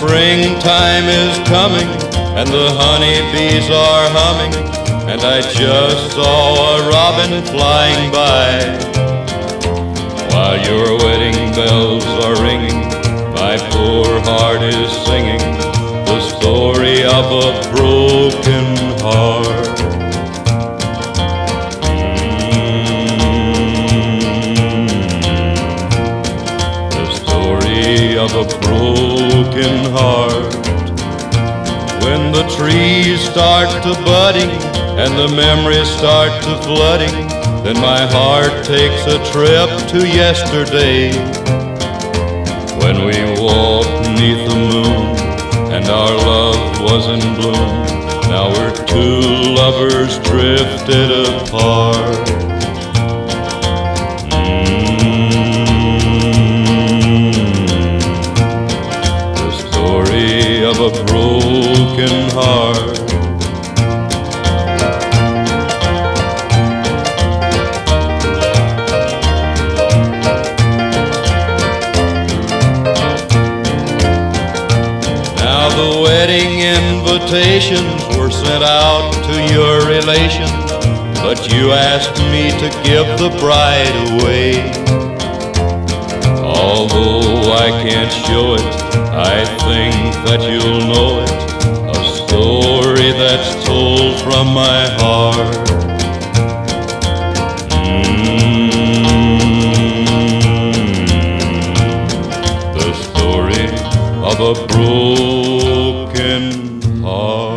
Springtime is coming and the honeybees are humming, and I just saw a robin flying by. While your wedding bells are ringing, my poor heart is singing the story of a broken heart. The story of a broken heart. When the trees start to budding and the memories start to flooding, then my heart takes a trip to yesterday, when we walked beneath the moon and our love was in bloom. Now we're two lovers drifted apart. The story of a broken heart. Now the wedding invitations were sent out to your relations, but you asked me to give the bride away. Although I can't show it, I think that you'll know it, a story that's told from my heart. The story of a broken heart.